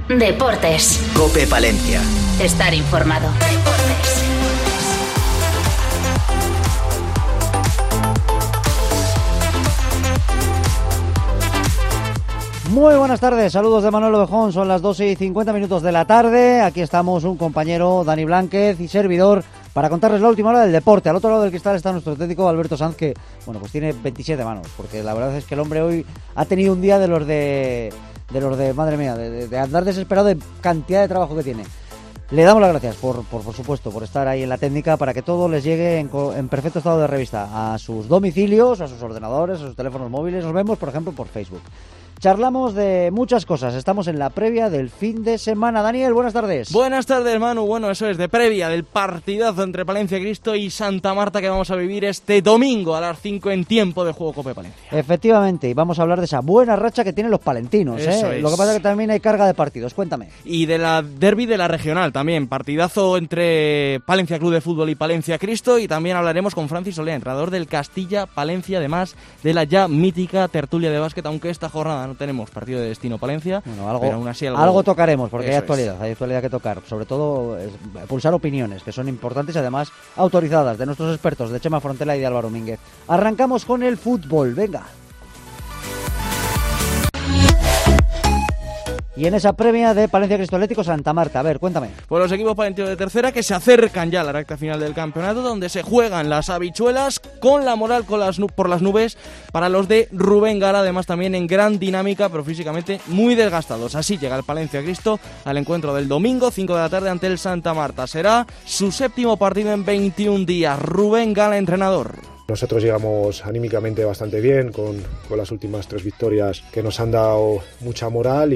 Deportes. COPE Palencia. Estar informado. Deportes. Muy buenas tardes, saludos de Manuel Ovejón, son las 12:50 de la tarde, aquí estamos un compañero, Dani Blánquez, y servidor, para contarles la última hora del deporte. Al otro lado del cristal está nuestro técnico Alberto Sanz, que, bueno, pues tiene 27 manos, porque la verdad es que el hombre hoy ha tenido un día de los de madre mía, de andar desesperado de cantidad de trabajo que tiene. Le damos las gracias, por supuesto, por estar ahí en la técnica, para que todo les llegue en perfecto estado de revista a sus domicilios, a sus ordenadores, a sus teléfonos móviles. Nos vemos, por ejemplo, por Facebook. Charlamos de muchas cosas, estamos en la previa del fin de semana. Daniel, buenas tardes. Buenas tardes, Manu. Bueno, eso es, de previa del partidazo entre Palencia Cristo y Santa Marta que vamos a vivir este domingo a las 5 en tiempo de juego COPE Palencia. Efectivamente, y vamos a hablar de esa buena racha que tienen los palentinos. Eso es. Lo que pasa es que también hay carga de partidos, cuéntame. Y de la derbi de la regional también, partidazo entre Palencia Club de Fútbol y Palencia Cristo, y también hablaremos con Francis Solé, entrenador del Castilla Palencia, además de la ya mítica tertulia de básquet, aunque esta jornada no tenemos partido de destino Palencia, bueno, pero aún así algo tocaremos, porque hay actualidad que tocar, sobre todo pulsar opiniones que son importantes y además autorizadas de nuestros expertos, de Chema Frontela y de Álvaro Mínguez. Arrancamos con el fútbol, venga. Y en esa premia de Palencia Cristo Atlético Santa Marta, a ver, cuéntame. Pues los equipos palentinos de tercera que se acercan ya a la recta final del campeonato, donde se juegan las habichuelas con la moral por las nubes para los de Rubén Gala, además también en gran dinámica, pero físicamente muy desgastados. Así llega el Palencia Cristo al encuentro del domingo, 5 de la tarde, ante el Santa Marta. Será su séptimo partido en 21 días. Rubén Gala, entrenador. Nosotros llegamos anímicamente bastante bien con las últimas 3 victorias que nos han dado mucha moral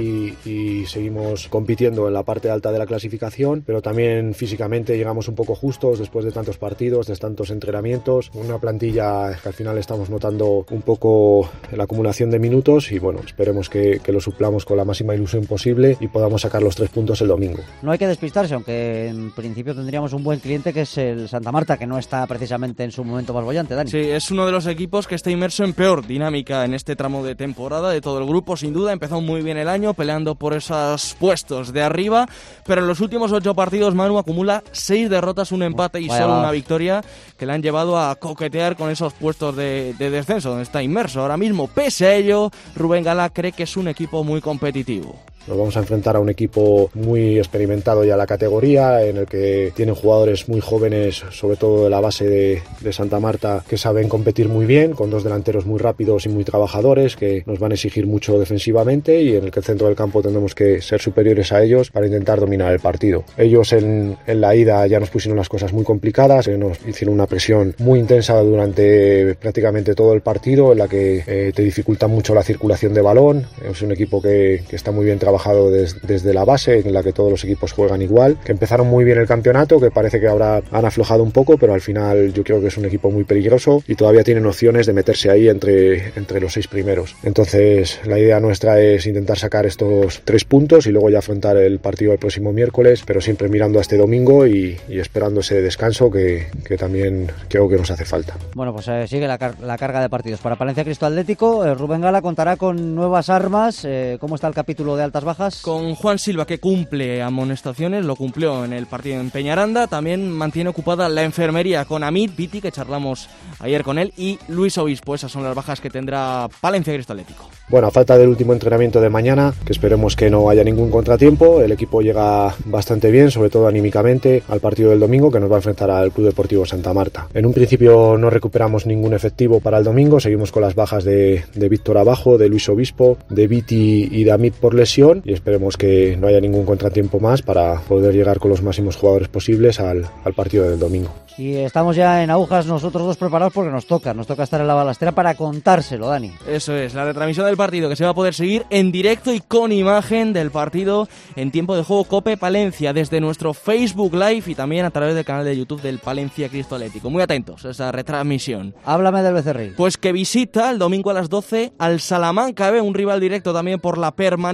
y seguimos compitiendo en la parte alta de la clasificación, pero también físicamente llegamos un poco justos después de tantos partidos, de tantos entrenamientos, una plantilla que al final estamos notando un poco la acumulación de minutos y bueno, esperemos que lo suplamos con la máxima ilusión posible y podamos sacar los 3 puntos el domingo. No hay que despistarse, aunque en principio tendríamos un buen cliente que es el Santa Marta, que no está precisamente en su momento más bollante. Sí, es uno de los equipos que está inmerso en peor dinámica en este tramo de temporada de todo el grupo, sin duda. Empezó muy bien el año peleando por esos puestos de arriba, pero en los últimos 8 partidos Manu acumula 6 derrotas, un empate y solo una victoria, que le han llevado a coquetear con esos puestos de descenso donde está inmerso ahora mismo. Pese a ello, Rubén Gala cree que es un equipo muy competitivo. Nos vamos a enfrentar a un equipo muy experimentado ya en la categoría, en el que tienen jugadores muy jóvenes, sobre todo de la base de Santa Marta, que saben competir muy bien, con 2 delanteros muy rápidos y muy trabajadores, que nos van a exigir mucho defensivamente y en el que el centro del campo tendremos que ser superiores a ellos para intentar dominar el partido. Ellos en la ida ya nos pusieron las cosas muy complicadas, nos hicieron una presión muy intensa durante prácticamente todo el partido, en la que te dificulta mucho la circulación de balón. Es un equipo que está muy bien trabajado desde la base, en la que todos los equipos juegan igual, que empezaron muy bien el campeonato, que parece que ahora han aflojado un poco, pero al final yo creo que es un equipo muy peligroso y todavía tienen opciones de meterse ahí entre los 6 primeros. Entonces la idea nuestra es intentar sacar estos 3 puntos y luego ya afrontar el partido el próximo miércoles, pero siempre mirando a este domingo y esperando ese descanso que también creo que nos hace falta. Bueno, pues sigue la carga de partidos para Palencia Cristo Atlético. Rubén Gala contará con nuevas armas. ¿Cómo está el capítulo de altas bajas? Con Juan Silva, que cumple amonestaciones, lo cumplió en el partido en Peñaranda. También mantiene ocupada la enfermería con Amit Viti, que charlamos ayer con él, y Luis Obispo. Esas son las bajas que tendrá Palencia Cristo Atlético. Bueno, a falta del último entrenamiento de mañana, que esperemos que no haya ningún contratiempo, el equipo llega bastante bien, sobre todo anímicamente, al partido del domingo, que nos va a enfrentar al Club Deportivo Santa Marta. En un principio no recuperamos ningún efectivo para el domingo, seguimos con las bajas de Víctor Abajo, de Luis Obispo, de Viti y de Amit por lesión, y esperemos que no haya ningún contratiempo más para poder llegar con los máximos jugadores posibles al partido del domingo. Y estamos ya en agujas nosotros dos preparados porque nos toca estar en la balastera para contárselo, Dani. Eso es, la retransmisión del partido que se va a poder seguir en directo y con imagen del partido en tiempo de juego COPE Palencia desde nuestro Facebook Live y también a través del canal de YouTube del Palencia Cristo Atlético. Muy atentos a esa retransmisión. Háblame del Becerril. Pues que visita el domingo a las 12 al Salamanca B, un rival directo también por la permanencia, es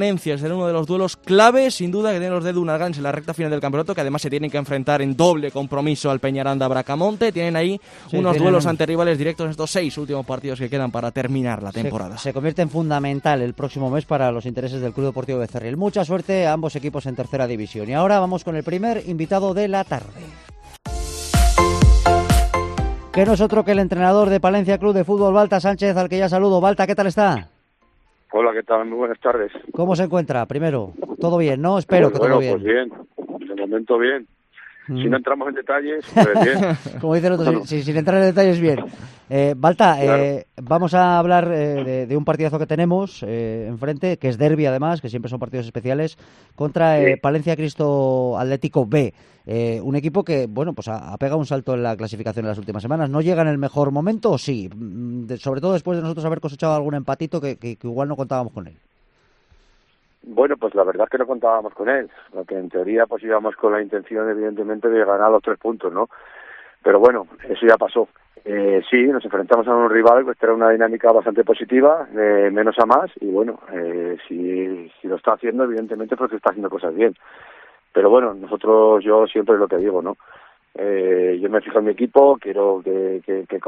ser uno de los duelos clave, sin duda, que tienen los de Dunagans en la recta final del campeonato, que además se tienen que enfrentar en doble compromiso al Peñaranda-Bracamonte. Tienen ahí unos duelos ante rivales directos en estos 6 últimos partidos que quedan para terminar la temporada. Se convierte en fundamental el próximo mes para los intereses del Club Deportivo Becerril. Mucha suerte a ambos equipos en tercera división. Y ahora vamos con el primer invitado de la tarde, que no es otro que el entrenador de Palencia Club de Fútbol, Balta Sánchez, al que ya saludo. Balta, ¿qué tal está? Hola, ¿qué tal? Muy buenas tardes. ¿Cómo se encuentra? Primero, ¿todo bien, no? Espero que todo bien. Pues bien, de momento bien. Si no entramos en detalles, pues bien. Como dicen otros, sin entrar en detalles, bien. Balta, claro. Vamos a hablar de un partidazo que tenemos enfrente, que es derbi además, que siempre son partidos especiales, contra Palencia Cristo Atlético B. Un equipo que, bueno, pues ha pegado un salto en la clasificación en las últimas semanas. ¿No llega en el mejor momento o sí? Sobre todo después de nosotros haber cosechado algún empatito que igual no contábamos con él. Bueno, pues la verdad es que no contábamos con él, lo que en teoría pues íbamos con la intención evidentemente de ganar los 3 puntos, ¿no? Pero bueno, eso ya pasó. Sí, nos enfrentamos a un rival que era una dinámica bastante positiva, menos a más, y bueno, si lo está haciendo evidentemente porque está haciendo cosas bien. Pero bueno, yo siempre lo que digo, ¿no? Yo me fijo en mi equipo, quiero que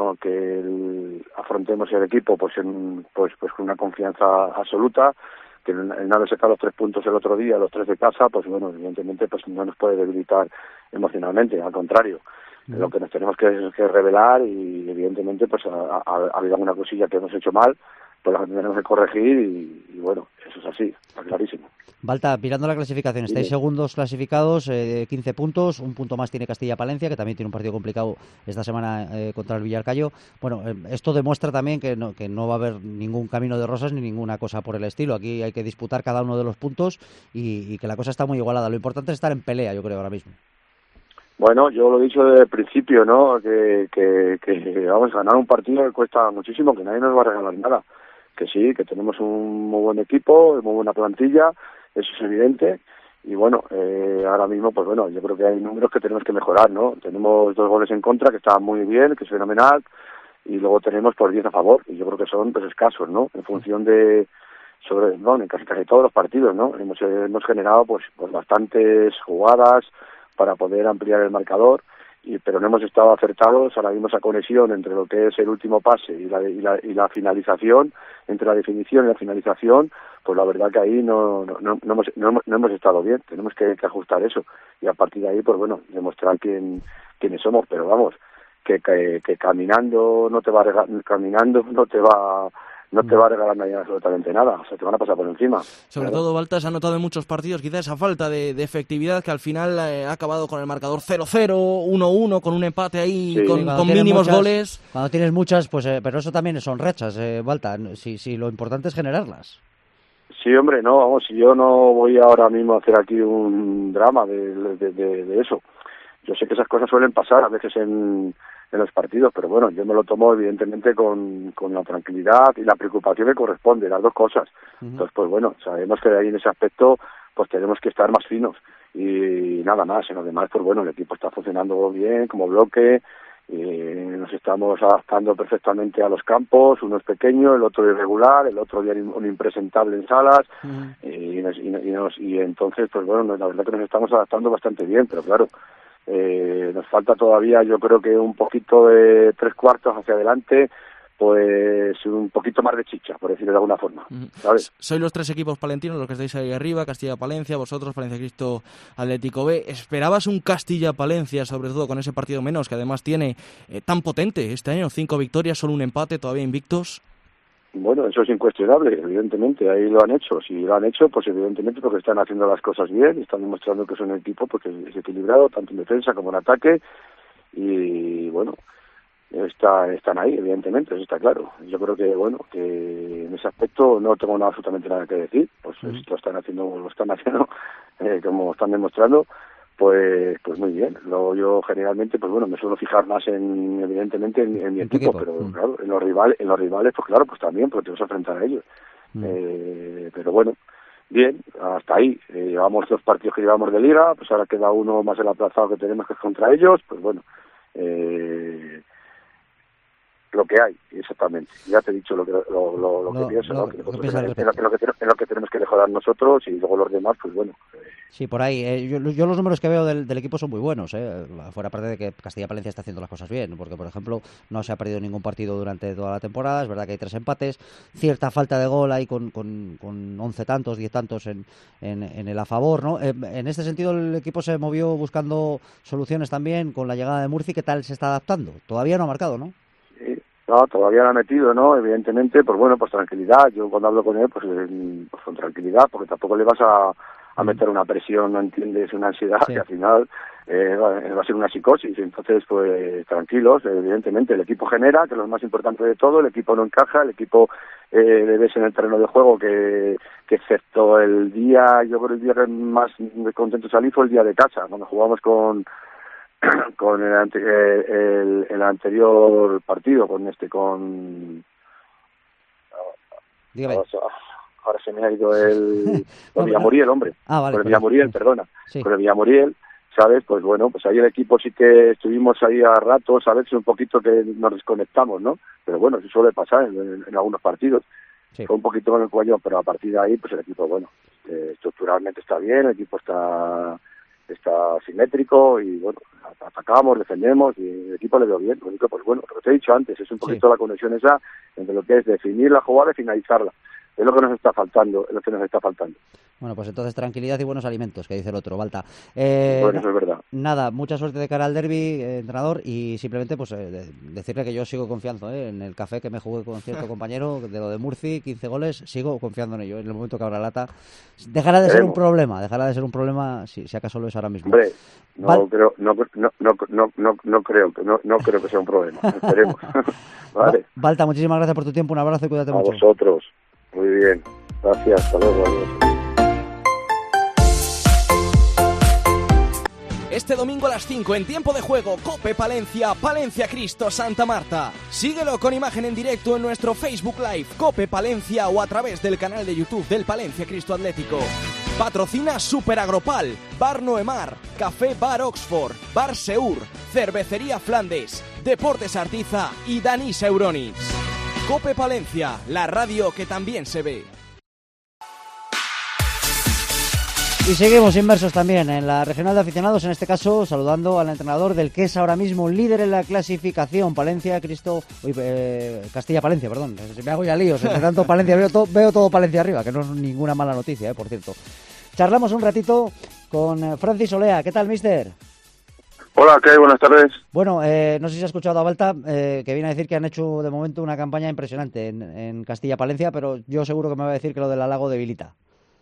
afrontemos el equipo pues con una confianza absoluta, que el haber sacado los 3 puntos el otro día, los 3 de casa, pues bueno, evidentemente pues no nos puede debilitar emocionalmente, al contrario. Lo que nos tenemos que revelar y evidentemente pues ha habido alguna cosilla que hemos hecho mal, pues la tenemos que corregir y bueno, eso es así, está clarísimo. Balta, mirando la clasificación, estáis segundos clasificados, 15 puntos, un punto más tiene Castilla-Palencia, que también tiene un partido complicado esta semana contra el Villarcayo. Bueno, esto demuestra también que no va a haber ningún camino de rosas ni ninguna cosa por el estilo. Aquí hay que disputar cada uno de los puntos y que la cosa está muy igualada. Lo importante es estar en pelea, yo creo, ahora mismo. Bueno, yo lo he dicho desde el principio, ¿no? Que vamos a ganar un partido que cuesta muchísimo, que nadie nos va a regalar nada. Que sí, que tenemos un muy buen equipo, muy buena plantilla, eso es evidente. Y bueno, ahora mismo, pues bueno, yo creo que hay números que tenemos que mejorar, ¿no? Tenemos 2 goles en contra, que está muy bien, que es fenomenal, y luego tenemos por 10 a favor, y yo creo que son pues escasos, ¿no? En función de, en casi todos los partidos, ¿no? Hemos generado pues bastantes jugadas para poder ampliar el marcador, pero no hemos estado acertados. Ahora mismo esa conexión entre lo que es el último pase y la finalización, entre la definición y la finalización, pues la verdad que ahí no hemos estado bien. Tenemos que ajustar eso y a partir de ahí, pues bueno, demostrar quiénes somos. Pero vamos, que caminando no te va a regalar nadie absolutamente nada, o sea, te van a pasar por encima. Sobre todo, Balta, se ha notado en muchos partidos quizás esa falta de efectividad que al final ha acabado con el marcador 0-0, 1-1, con un empate ahí, sí, con mínimos goles. Cuando tienes muchas, pues pero eso también son rachas, Balta, si lo importante es generarlas. Sí, hombre, no, vamos, si yo no voy ahora mismo a hacer aquí un drama de eso. Yo sé que esas cosas suelen pasar a veces en los partidos, pero bueno, yo me lo tomo evidentemente con la tranquilidad y la preocupación que corresponde, las 2 cosas. Entonces, pues bueno, sabemos que ahí en ese aspecto pues tenemos que estar más finos y nada más. En lo demás, pues bueno, el equipo está funcionando bien como bloque, nos estamos adaptando perfectamente a los campos, uno es pequeño, el otro irregular, el otro día un impresentable en Salas, y entonces, pues bueno, la verdad que nos estamos adaptando bastante bien, pero claro, nos falta todavía, yo creo que un poquito de 3/4 hacia adelante, pues un poquito más de chicha, por decirlo de alguna forma, ¿sabes? Sois los 3 equipos palentinos los que estáis ahí arriba, Castilla-Palencia, vosotros, Palencia Cristo Atlético B. ¿Esperabas un Castilla-Palencia, sobre todo con ese partido menos, que además tiene tan potente este año, 5 victorias, solo un empate, todavía invictos? Bueno, eso es incuestionable, evidentemente, ahí lo han hecho. Si lo han hecho, pues evidentemente porque están haciendo las cosas bien, están demostrando que son un equipo porque es equilibrado, tanto en defensa como en ataque, y bueno, están ahí, evidentemente, eso está claro. Yo creo que, bueno, que en ese aspecto no tengo absolutamente nada que decir, pues lo están haciendo como están demostrando, pues muy bien. Luego yo generalmente, pues bueno, me suelo fijar más evidentemente en mi equipo, pero claro, en los rivales, pues claro, pues también, porque te vas a enfrentar a ellos. Pero bueno, bien, hasta ahí. Llevamos 2 partidos que llevamos de liga, pues ahora queda uno más el aplazado que tenemos, que es contra ellos, pues bueno, lo que hay, exactamente. Ya te he dicho lo que pienso, ¿no? Que en lo que tenemos que mejorar nosotros, y luego los demás, pues bueno. Sí, por ahí. Yo los números que veo del equipo son muy buenos. Fuera parte de que Castilla-Palencia está haciendo las cosas bien, porque, por ejemplo, no se ha perdido ningún partido durante toda la temporada. Es verdad que hay 3 empates, cierta falta de gol ahí con 11 tantos, 10 tantos en el a favor, ¿no? En este sentido, el equipo se movió buscando soluciones también con la llegada de Murci. ¿Qué tal se está adaptando? Todavía no ha marcado, ¿no? Sí. No, todavía no ha metido, ¿no? Evidentemente, pues bueno, pues tranquilidad. Yo cuando hablo con él, pues con tranquilidad, porque tampoco le vas a meter una presión, ¿no entiendes? Una ansiedad, sí, que al final va a ser una psicosis. Entonces, pues tranquilos, evidentemente. El equipo genera, que es lo más importante de todo. El equipo no encaja, el equipo ves en el terreno de juego que excepto el día, yo creo el día que más contento salí fue el día de casa, cuando jugamos con el anterior partido, Dígame. Ahora se me ha ido con Villamuriel, hombre. Vale, con el Villamuriel, perdona. Sí. Con el Villamuriel, ¿sabes? Pues bueno, pues ahí el equipo sí que estuvimos ahí a ratos, a veces un poquito que nos desconectamos, ¿no? Pero bueno, eso suele pasar en algunos partidos. Sí. Fue un poquito con el cuello, pero a partir de ahí, pues el equipo, bueno, estructuralmente está bien, el equipo está simétrico y bueno, atacamos, defendemos y el equipo le dio bien. Lo único, pues bueno, lo que te he dicho antes, es un poquito la conexión esa entre lo que es definir la jugada y finalizarla. Es lo que nos está faltando, Bueno, pues entonces tranquilidad y buenos alimentos, que dice el otro, Balta. Bueno, eso es verdad. Nada, mucha suerte de cara al derbi, entrenador, y simplemente pues decirle que yo sigo confiando en el café que me jugué con cierto compañero, de lo de Murci, 15 goles, sigo confiando en ello. En el momento que abra lata, dejará de ser un problema, si acaso lo es ahora mismo. Hombre, no creo que sea un problema, esperemos. Vale. Balta, muchísimas gracias por tu tiempo, un abrazo y cuídate mucho. A vosotros. Muy bien, gracias, hasta luego, adiós. Este domingo a las 5 en tiempo de juego, Cope Palencia, Palencia Cristo Santa Marta. Síguelo con imagen en directo en nuestro Facebook Live, Cope Palencia, o a través del canal de YouTube del Palencia Cristo Atlético. Patrocina Super Agropal, Bar Noemar, Café Bar Oxford, Bar Seur, Cervecería Flandes, Deportes Artiza y Danis Euronics. Cope Palencia, la radio que también se ve. Y seguimos inmersos también en la regional de aficionados, en este caso saludando al entrenador del que es ahora mismo líder en la clasificación, Castilla-Palencia, perdón, me hago ya líos, entre tanto Palencia, veo todo Palencia arriba, que no es ninguna mala noticia, por cierto. Charlamos un ratito con Francis Olea. ¿Qué tal, mister? Hola, ¿qué hay? Buenas tardes. Bueno, no sé si has escuchado a Balta, que viene a decir que han hecho de momento una campaña impresionante en Castilla-Palencia, pero yo seguro que me va a decir que lo del halago debilita.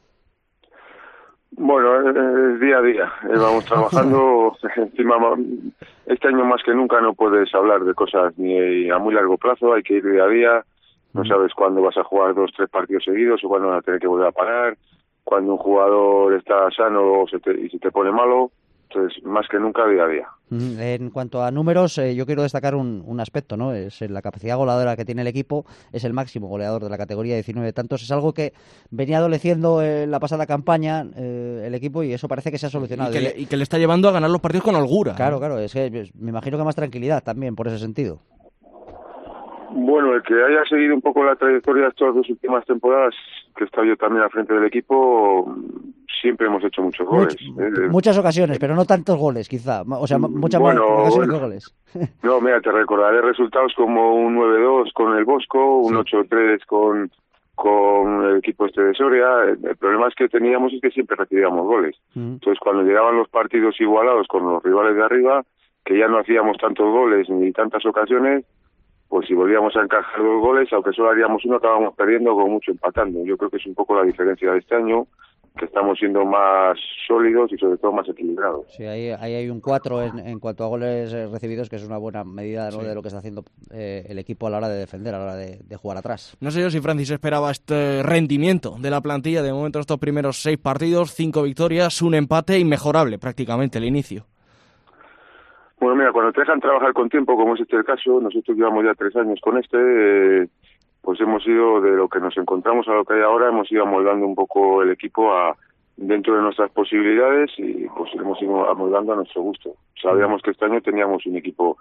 Bueno, es día a día, vamos trabajando. Encima, este año más que nunca no puedes hablar de cosas ni a muy largo plazo, hay que ir día a día. No sabes cuándo vas a jugar 2-3 partidos seguidos o cuándo vas a tener que volver a parar, cuando un jugador está sano y se te pone malo. Entonces, más que nunca, día a día. En cuanto a números, yo quiero destacar un aspecto, ¿no? Es la capacidad goleadora que tiene el equipo, es el máximo goleador de la categoría, 19 tantos. Es algo que venía adoleciendo en la pasada campaña el equipo, y eso parece que se ha solucionado. Y que le está llevando a ganar los partidos con holgura. Claro, es que me imagino que más tranquilidad también, por ese sentido. Bueno, el que haya seguido un poco la trayectoria de estas 2 últimas temporadas, que he estado yo también al frente del equipo, siempre hemos hecho muchos goles. Muchas ocasiones, pero no tantos goles, quizá. O sea, muchas más ocasiones que goles. No, mira, te recordaré resultados como un 9-2 con el Bosco, un 8-3 con el equipo de Soria. El problema es que teníamos es que siempre recibíamos goles. Entonces, cuando llegaban los partidos igualados con los rivales de arriba, que ya no hacíamos tantos goles ni tantas ocasiones, pues si volvíamos a encajar 2 goles, aunque solo haríamos uno, acabamos perdiendo con mucho empatando. Yo creo que es un poco la diferencia de este año, que estamos siendo más sólidos y sobre todo más equilibrados. Sí, ahí hay un 4 en cuanto a goles recibidos, que es una buena medida, ¿no?, de lo que está haciendo el equipo a la hora de defender, a la hora de jugar atrás. No sé yo si Francis esperaba este rendimiento de la plantilla. De momento, estos primeros 6 partidos, 5 victorias, 1 empate, inmejorable prácticamente el inicio. Bueno, mira, cuando te dejan trabajar con tiempo, como es el caso, nosotros llevamos ya 3 años con pues hemos ido de lo que nos encontramos a lo que hay ahora, hemos ido amoldando un poco el equipo dentro de nuestras posibilidades, y pues hemos ido amoldando a nuestro gusto. Sabíamos que este año teníamos un equipo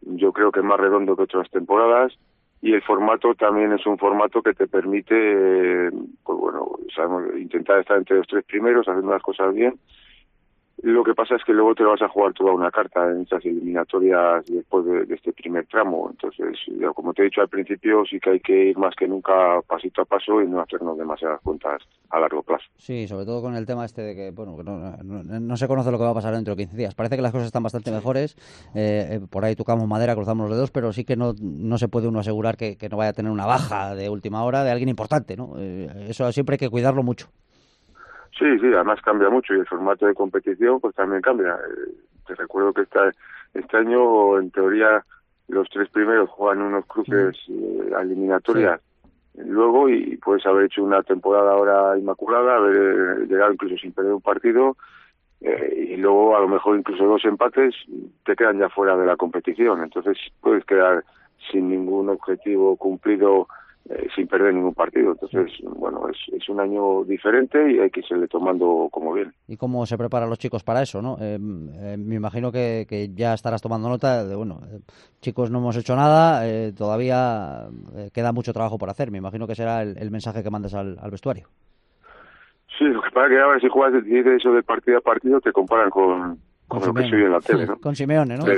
yo creo que más redondo que otras temporadas, y el formato también es un formato que te permite, pues bueno, sabemos, intentar estar entre los 3 primeros, haciendo las cosas bien. Lo que pasa es que luego te vas a jugar toda una carta en estas eliminatorias después de este primer tramo. Entonces, como te he dicho al principio, sí que hay que ir más que nunca pasito a paso y no hacernos demasiadas cuentas a largo plazo. Sí, sobre todo con el tema este de que, bueno, que no se conoce lo que va a pasar dentro de 15 días. Parece que las cosas están bastante mejores. Por ahí tocamos madera, cruzamos los dedos, pero sí que no se puede uno asegurar que no vaya a tener una baja de última hora de alguien importante, ¿no? Eso siempre hay que cuidarlo mucho. Sí, además cambia mucho y el formato de competición pues también cambia. Te recuerdo que este año, en teoría, los 3 primeros juegan unos cruces eliminatorias luego, y puedes haber hecho una temporada ahora inmaculada, haber llegado incluso sin perder un partido, y luego a lo mejor incluso 2 empates te quedan ya fuera de la competición. Entonces puedes quedar sin ningún objetivo cumplido, sin perder ningún partido. Entonces, bueno, es un año diferente y hay que irle tomando como bien. ¿Y cómo se preparan los chicos para eso, no? Me imagino que ya estarás tomando nota de, bueno, chicos, no hemos hecho nada, todavía queda mucho trabajo por hacer. Me imagino que será el mensaje que mandes al vestuario. Sí, lo que pasa es que ahora si juegas eso de partido a partido te comparan con lo que soy en la tele, ¿no? Con Simeone, ¿no?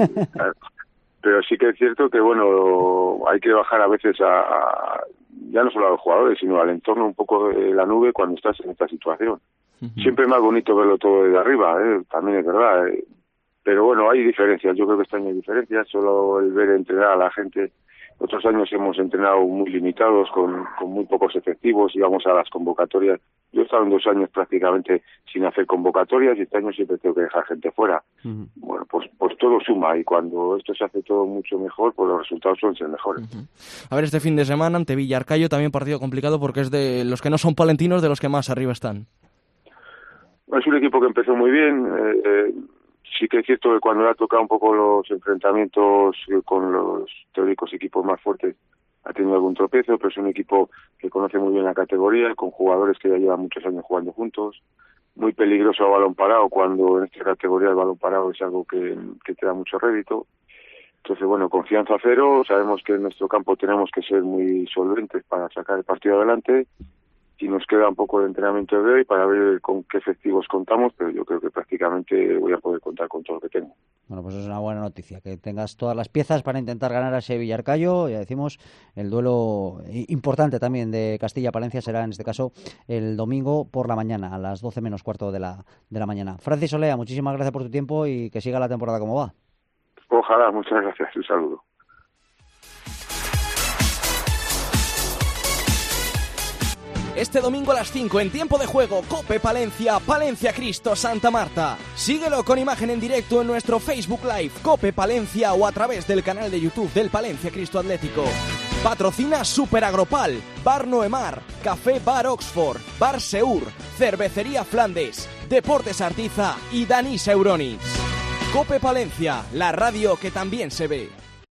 Pero sí que es cierto que, bueno, hay que bajar a veces ya no solo a los jugadores, sino al entorno un poco de la nube cuando estás en esta situación. Siempre es más bonito verlo todo desde arriba, también es verdad. Pero bueno, hay diferencias. Yo creo que este año hay diferencias. Solo el ver entrenar a la gente. Otros años hemos entrenado muy limitados, con muy pocos efectivos, íbamos a las convocatorias. Yo he estado en 2 años prácticamente sin hacer convocatorias y este año siempre tengo que dejar gente fuera. Bueno, pues todo suma, y cuando esto se hace todo mucho mejor, pues los resultados suelen ser mejores. A ver, este fin de semana ante Villarcayo también partido complicado porque es de los que no son palentinos, de los que más arriba están. Es un equipo que empezó muy bien. Sí que es cierto que cuando le ha tocado un poco los enfrentamientos con los teóricos equipos más fuertes ha tenido algún tropiezo, pero es un equipo que conoce muy bien la categoría, con jugadores que ya llevan muchos años jugando juntos, muy peligroso a balón parado, cuando en esta categoría el balón parado es algo que te da mucho rédito. Entonces, bueno, confianza cero, sabemos que en nuestro campo tenemos que ser muy solventes para sacar el partido adelante, y nos queda un poco de entrenamiento de hoy para ver con qué efectivos contamos, pero yo creo que prácticamente voy a poder contar con todo lo que tengo. Bueno, pues es una buena noticia, que tengas todas las piezas para intentar ganar a ese Villarcayo. Ya decimos, el duelo importante también de Castilla-Palencia será en este caso el domingo por la mañana, a las 12 menos cuarto de la mañana. Francis Olea, muchísimas gracias por tu tiempo y que siga la temporada como va. Ojalá, muchas gracias, un saludo. Este domingo a las 5 en Tiempo de Juego, COPE Palencia, Palencia Cristo, Santa Marta. Síguelo con imagen en directo en nuestro Facebook Live, COPE Palencia, o a través del canal de YouTube del Palencia Cristo Atlético. Patrocina Super Agropal, Bar Noemar, Café Bar Oxford, Bar Seur, Cervecería Flandes, Deportes Artiza y Danis Euronics. COPE Palencia, la radio que también se ve.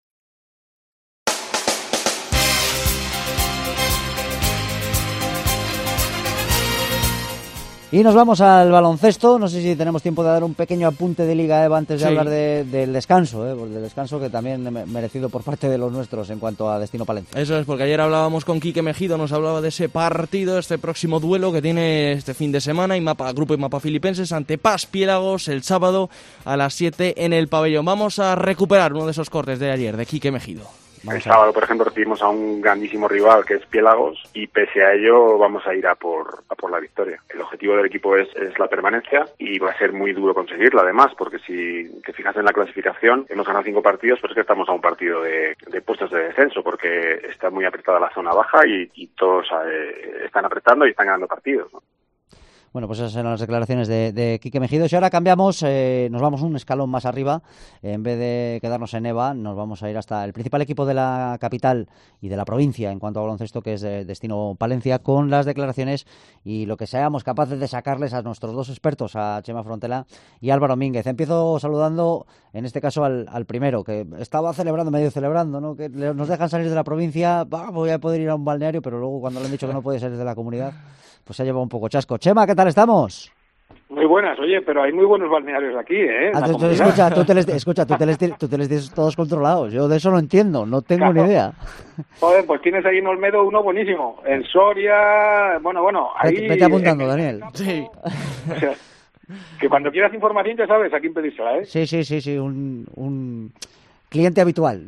Y nos vamos al baloncesto. No sé si tenemos tiempo de dar un pequeño apunte de Liga EVA antes de hablar del descanso, del descanso que también merecido por parte de los nuestros en cuanto a Destino Palencia. Eso es, porque ayer hablábamos con Quique Mejido, nos hablaba de ese partido, este próximo duelo que tiene este fin de semana, Grupo IMAPA Filipenses ante Pas Piélagos el sábado a las 7 en el pabellón. Vamos a recuperar uno de esos cortes de ayer, de Quique Mejido. El sábado, por ejemplo, recibimos a un grandísimo rival que es Piélagos y pese a ello vamos a ir a por la victoria. El objetivo del equipo es la permanencia y va a ser muy duro conseguirla además, porque si te fijas en la clasificación, hemos ganado 5 partidos, pero es que estamos a un partido de puestos de descenso porque está muy apretada la zona baja y todos están apretando y están ganando partidos, ¿no? Bueno, pues esas eran las declaraciones de Quique Mejido. Y ahora cambiamos, nos vamos un escalón más arriba. En vez de quedarnos en EVA, nos vamos a ir hasta el principal equipo de la capital y de la provincia en cuanto a baloncesto, que es Destino Palencia, con las declaraciones y lo que seamos capaces de sacarles a nuestros 2 expertos, a Chema Frontela y Álvaro Mínguez. Empiezo saludando, en este caso, al primero, que estaba medio celebrando, ¿no? Que nos dejan salir de la provincia, voy a poder ir a un balneario, pero luego cuando le han dicho que no puede salir de la comunidad, pues se ha llevado un poco chasco. Chema, ¿qué tal estamos? Muy buenas, oye, pero hay muy buenos balnearios aquí, ¿eh? Tú te les tienes todos controlados. Yo de eso no entiendo, no tengo ni idea. Joder, pues tienes ahí en Olmedo uno buenísimo. En Soria, bueno, ahí... Vete apuntando, Daniel. Sí. O sea, que cuando quieras información ya sabes a quién pedírsela, ¿eh? Sí, un cliente habitual.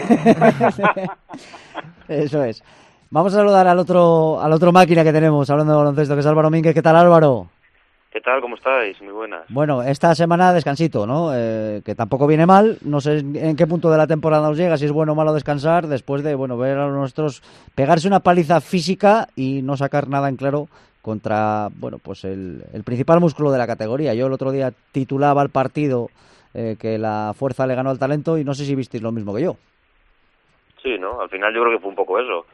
Eso es. Vamos a saludar al otro máquina que tenemos hablando de baloncesto, que es Álvaro Mínguez. ¿Qué tal, Álvaro? ¿Qué tal? ¿Cómo estáis? Muy buenas. Bueno, esta semana descansito, ¿no? Que tampoco viene mal. No sé en qué punto de la temporada nos llega, si es bueno o malo descansar, después de, ver a los nuestros pegarse una paliza física y no sacar nada en claro contra, pues el principal músculo de la categoría. Yo el otro día titulaba el partido que la fuerza le ganó al talento y no sé si visteis lo mismo que yo. Sí, ¿no? Al final yo creo que fue un poco eso.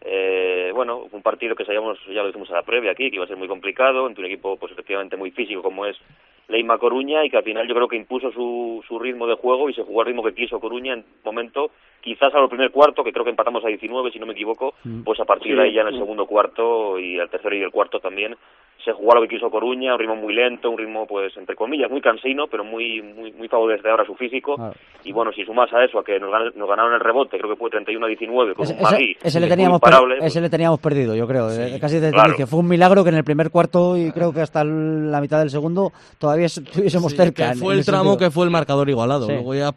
Fue un partido que sabíamos, ya lo dijimos a la previa aquí, que iba a ser muy complicado, entre un equipo pues efectivamente muy físico como es Leima Coruña, y que al final yo creo que impuso su ritmo de juego y se jugó al ritmo que quiso Coruña en un momento, quizás al primer cuarto, que creo que empatamos a 19 si no me equivoco, pues a partir de ahí ya en el segundo cuarto y al tercero y el cuarto también se jugó a lo que quiso Coruña, un ritmo muy lento, un ritmo pues entre comillas muy cansino, pero muy favorecedor a su físico. Y bueno, si sumas a eso a que nos ganaron el rebote, creo que fue 31-19 con un Magui ese le teníamos perdido, yo creo, casi desde el inicio. Fue un milagro que en el primer cuarto y creo que hasta la mitad del segundo todavía estuviésemos cerca. Que fue el tramo que fue el marcador igualado, luego ya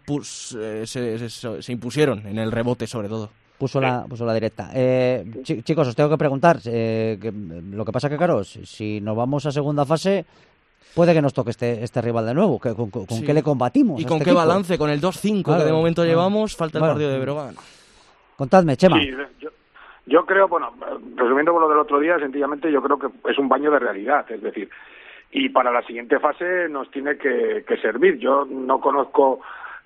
se impusieron en el rebote sobre todo. Puso la directa. Chicos, os tengo que preguntar, lo que pasa que, claro, si nos vamos a segunda fase, puede que nos toque este rival de nuevo. ¿Con qué le combatimos? ¿Y con qué balance? Con el 2-5 que de momento llevamos, falta el partido de Breogán. Contadme, Chema. Sí, yo creo, resumiendo con lo del otro día, sencillamente yo creo que es un baño de realidad, es decir, y para la siguiente fase nos tiene que servir. Yo no conozco...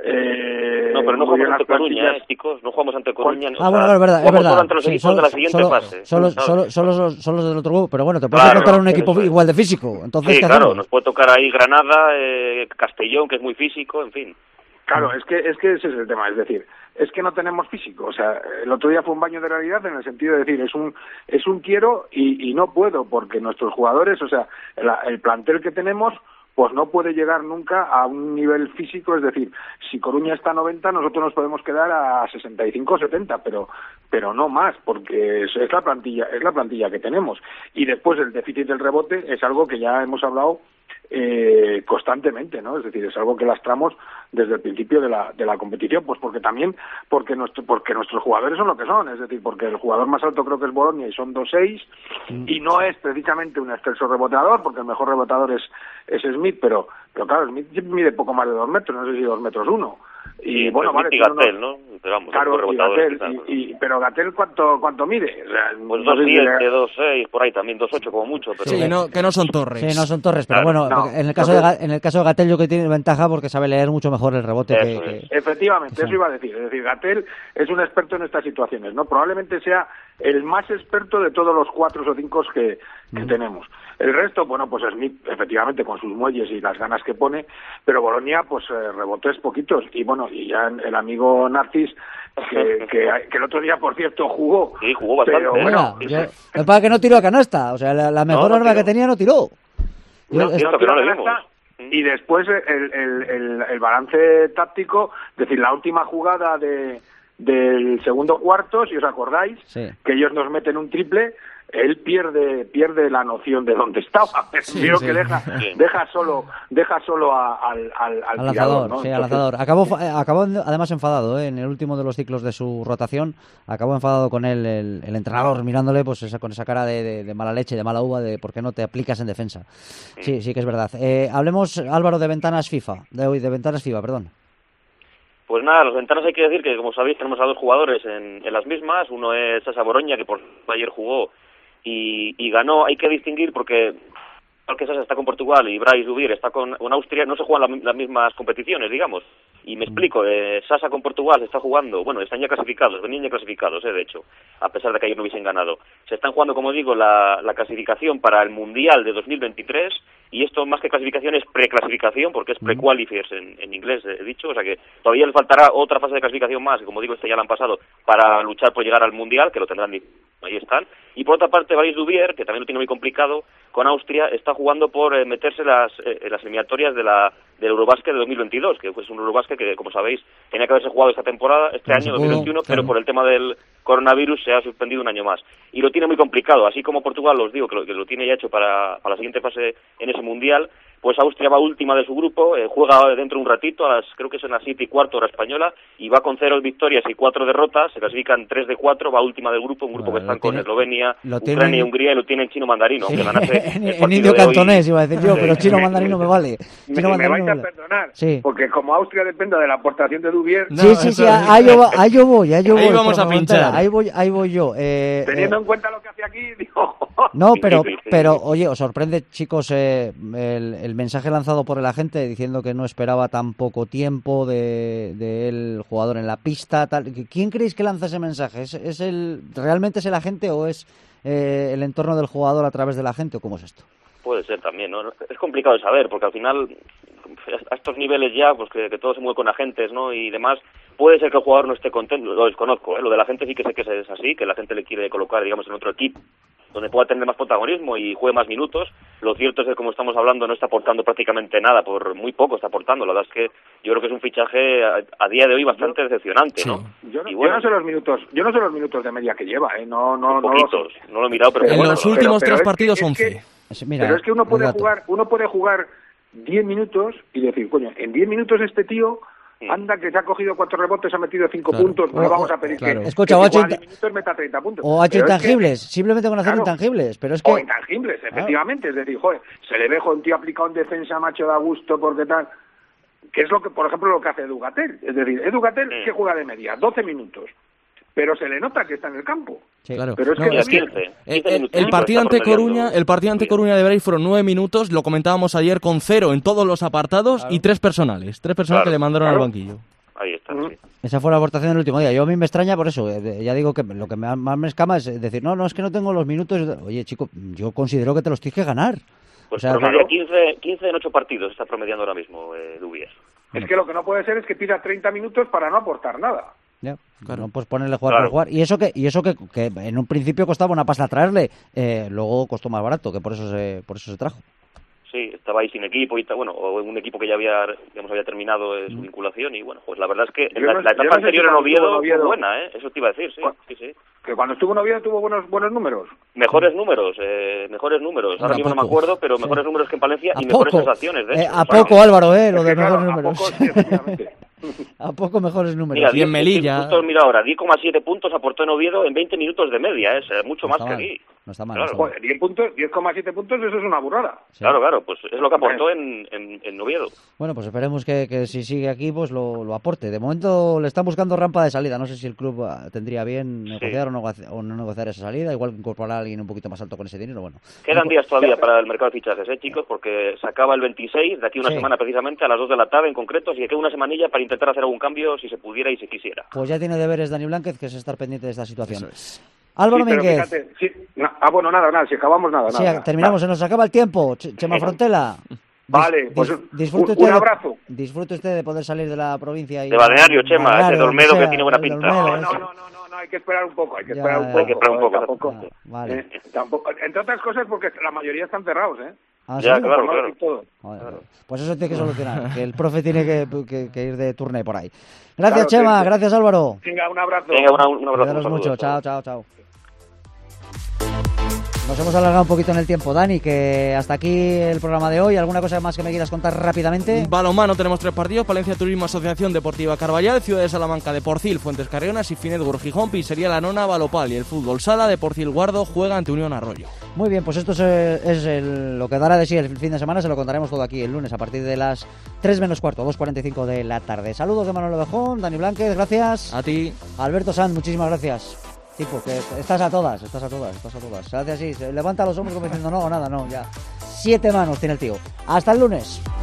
pero no jugamos ante Coruña, chicos, no jugamos ante Coruña. Es verdad. Jugamos ante los equipos de la siguiente fase. Son los del otro grupo, pero bueno, te puedes encontrar un equipo igual de físico. Entonces, sí, claro, nos puede tocar ahí Granada, Castellón, que es muy físico, en fin. Claro, es que ese es el tema, es decir, es que no tenemos físico. O sea, el otro día fue un baño de realidad en el sentido de decir, es un quiero y no puedo, porque nuestros jugadores, o sea, el plantel que tenemos, pues no puede llegar nunca a un nivel físico, es decir, si Coruña está a 90, nosotros nos podemos quedar a 65 o 70, pero no más, porque es la plantilla que tenemos. Y después el déficit del rebote es algo que ya hemos hablado constantemente, ¿no? Es decir, es algo que lastramos desde el principio de la competición, pues porque nuestros jugadores son lo que son, es decir, porque el jugador más alto creo que es Bolonia y son 2'6", y no es precisamente un excelso reboteador, porque el mejor reboteador es Smith, pero claro, Smith mide poco más de 2 metros, no sé si 2 metros 1. Y bueno, vale, y Gatell, ¿no? Pero vamos, claro, y Gatell, pero Gatell ¿cuánto mide? O sea, pues 2'7", 2'6", por ahí también, 2'8" como mucho. Pero... Sí, que no son torres. Sí, no son torres, pero bueno, en el caso de Gatell yo que tiene ventaja porque sabe leer mucho mejor el rebote. Efectivamente, eso iba a decir. Es decir, Gatell es un experto en estas situaciones, ¿no? Probablemente sea el más experto de todos los 4 o 5 que tenemos. El resto, pues Smith, efectivamente, con sus muelles y las ganas que pone, pero Bolonia, pues rebotes poquitos. Y bueno, y ya el amigo Narcis, que el otro día, por cierto, jugó. Sí, jugó bastante. Pero bueno, lo para que no tiró a canasta, o sea, la mejor arma que tenía no tiró. Y después el balance táctico, es decir, la última jugada del segundo cuarto, si os acordáis, que ellos nos meten un triple, él pierde la noción de dónde estaba. Creo que deja solo al tirador, ¿no? Sí, al lanzador. Acabó además enfadado, en el último de los ciclos de su rotación, acabó enfadado con él el entrenador, mirándole pues con esa cara de mala leche, de mala uva, de por qué no te aplicas en defensa. Sí que es verdad. Hablemos, Álvaro, de ventanas FIBA, perdón. Pues nada, las ventanas hay que decir que, como sabéis, tenemos a 2 jugadores en las mismas. Uno es Sasa Boroña, que por ayer jugó y ganó. Hay que distinguir porque que Sasa está con Portugal y Brais Dubir está con Austria, no se juegan las mismas competiciones, digamos. Y me explico, Sasa con Portugal se está jugando, están ya clasificados, venían ya clasificados, de hecho, a pesar de que ayer no hubiesen ganado. Se están jugando, como digo, la clasificación para el Mundial de 2023, y esto más que clasificación es preclasificación, porque es pre-qualifiers en inglés, he dicho, o sea que todavía les faltará otra fase de clasificación más, que como digo, ya la han pasado, para luchar por llegar al Mundial, que lo tendrán ahí están. Y por otra parte, Valls Dubier, que también lo tiene muy complicado, con Austria, está jugando por meterse en las eliminatorias del Eurobasket de 2022, que es un Eurobasket que, como sabéis, tenía que haberse jugado esta temporada, año 2021, pero por el tema del coronavirus se ha suspendido un año más. Y lo tiene muy complicado, así como Portugal, os digo, que lo tiene ya hecho para la siguiente fase en ese Mundial. Pues Austria va última de su grupo, juega dentro de un ratito, creo que es en las 7:15 hora española, y va con 0 victorias y 4 derrotas, se clasifican 3 de 4, va última del grupo, un grupo que están con Eslovenia, Ucrania y Hungría, y lo tiene en chino mandarino, sí. que ganase en indio cantonés, iba a decir yo, pero chino mandarino me vale. Me vais a perdonar, porque como Austria depende de la aportación de Dubier... Sí, ahí yo voy. Ahí vamos a pinchar. Ahí voy yo. Teniendo en cuenta lo que hace aquí, digo... No, pero oye, os sorprende, chicos, el mensaje lanzado por el agente diciendo que no esperaba tan poco tiempo del jugador en la pista, tal. ¿Quién creéis que lanza ese mensaje? ¿Realmente es el agente o es el entorno del jugador a través del agente, o cómo es esto? Puede ser también, ¿no? Es complicado de saber, porque al final, a estos niveles ya, pues que todo se mueve con agentes, ¿no? Y demás, puede ser que el jugador no esté contento, lo desconozco, ¿eh? Lo de la gente sí que sé que es así, que la gente le quiere colocar, digamos, en otro equipo, donde pueda tener más protagonismo y juegue más minutos. Lo cierto es que, como estamos hablando, no está aportando prácticamente nada, por muy poco está aportando. La verdad es que yo creo que es un fichaje a día de hoy bastante decepcionante, ¿no? Yo no sé los minutos de media que lleva, no lo he mirado, pero en los últimos 3 partidos 11. Pero es que uno puede jugar 10 minutos y decir, coño, en 10 minutos este tío anda que se ha cogido 4 rebotes, ha metido 5 puntos, no le vamos a pedir que escucha, en 10 minutos meta 30 puntos. O ha hecho intangibles, simplemente con hacer intangibles, pero es que... O intangibles, efectivamente, es decir, joder, se le ve un tío aplicado en defensa, macho, da gusto, porque tal... Que es lo que, por ejemplo, lo que hace Edu Gatell. Es decir, Edu Gatell que juega de media, 12 minutos. Pero se le nota que está en el campo. Sí, claro. Pero es que el partido ante Coruña de Brais fueron 9 minutos, lo comentábamos ayer, con 0 en todos los apartados y 3 personales. 3 personas que le mandaron al banquillo. Ahí está, sí. Esa fue la aportación del último día. Yo a mí me extraña por eso. Ya digo que lo que más me escama es decir, no, es que no tengo los minutos. Oye, chico, yo considero que te los tienes que ganar. Pues promedia 15 en 8 partidos está promediando ahora mismo Dubier. Es que lo que no puede ser es que pida 30 minutos para no aportar nada. Ya, claro. No, pues ponerle jugar por jugar. Y eso que en un principio costaba una pasta traerle, luego costó más barato, que por eso se trajo. Sí, estaba ahí sin equipo y o un equipo que ya había terminado su vinculación, y bueno, pues la verdad es que la etapa anterior en Oviedo fue buena, eso te iba a decir, sí. Que cuando estuvo en Oviedo tuvo buenos números. Mejores números. Ahora mismo no me acuerdo, pero mejores números que en Palencia y mejores sensaciones, de hecho. A poco, Álvaro, lo de mejores números. A poco mejores números. Mira, en Melilla. Justo mira ahora, 10,7 puntos aportó en Oviedo en 20 minutos de media, es mucho más que aquí. No está mal. Claro. Joder, 10,7 puntos, eso es una burrada. Sí. Claro, pues es lo que aportó en Oviedo. Bueno, pues esperemos que si sigue aquí, pues lo aporte. De momento le están buscando rampa de salida. No sé si el club tendría bien negociar o no negociar esa salida. Igual incorporar a alguien un poquito más alto con ese dinero. Bueno. Quedan días todavía para el mercado de fichajes, chicos, porque se acaba el 26, de aquí una semana precisamente, a las 2 de la tarde en concreto, así que queda una semanilla para intentar hacer algún cambio si se pudiera y se quisiera. Pues ya tiene deberes Dani Blánquez, que es estar pendiente de esta situación. Álvaro Mínguez. Nada, si acabamos nada. Sí, terminamos, se nos acaba el tiempo. Chema Frontela. Vale, pues disfrute un abrazo. Disfrute usted de poder salir de la provincia. De balneario, Chema, ese Dolmedo que tiene buena pinta. No, hay que esperar un poco, Tampoco. Vale. Entre otras cosas porque la mayoría están cerrados, ¿Ah, ya, sí? claro. Claro. Pues eso tiene que solucionar, que el profe tiene que ir de turné por ahí. Gracias, Chema, gracias, Álvaro. Venga, un abrazo. Venga, un abrazo. Cuidaros mucho, chao. Nos hemos alargado un poquito en el tiempo, Dani, que hasta aquí el programa de hoy. ¿Alguna cosa más que me quieras contar rápidamente? Balonmano, tenemos 3 partidos: Palencia Turismo, Asociación Deportiva Carballal, Ciudad de Salamanca, Deporcil, Fuentes Carrionas y Finetgur Gijón, Pizzería La Nona, Balopal. Y el fútbol sala, Deporcil Guardo juega ante Unión Arroyo. Muy bien, pues esto es lo que dará de sí el fin de semana. Se lo contaremos todo aquí el lunes a partir de las 3 menos cuarto, 2:45 de la tarde. Saludos de Manuel Ovejón, Dani Blánquez, gracias. A ti. Alberto Sanz, muchísimas gracias. Tipo, que estás a todas. Se hace así, se levanta los hombros como diciendo no, nada, no, ya. 7 manos tiene el tío. Hasta el lunes.